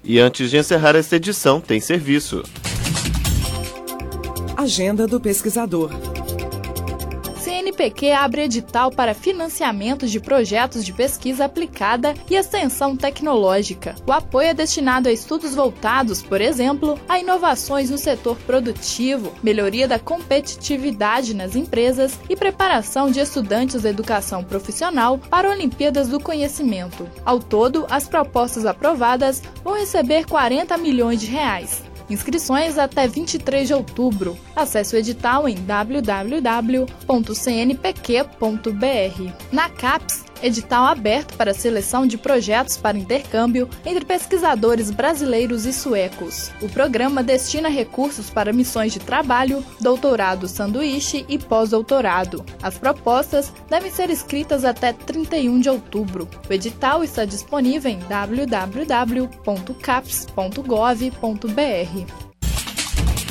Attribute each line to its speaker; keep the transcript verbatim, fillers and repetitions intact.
Speaker 1: E antes de encerrar esta edição, tem serviço.
Speaker 2: Agenda do pesquisador.
Speaker 3: C N P Q abre edital para financiamento de projetos de pesquisa aplicada e extensão tecnológica. O apoio é destinado a estudos voltados, por exemplo, a inovações no setor produtivo, melhoria da competitividade nas empresas e preparação de estudantes da educação profissional para Olimpíadas do Conhecimento. Ao todo, as propostas aprovadas vão receber quarenta milhões de reais. Inscrições até vinte e três de outubro. Acesse o edital em w w w ponto c n p q ponto b r. Na CAPES, edital aberto para seleção de projetos para intercâmbio entre pesquisadores brasileiros e suecos. O programa destina recursos para missões de trabalho, doutorado sanduíche e pós-doutorado. As propostas devem ser escritas até trinta e um de outubro. O edital está disponível em w w w ponto capes ponto gov ponto b r.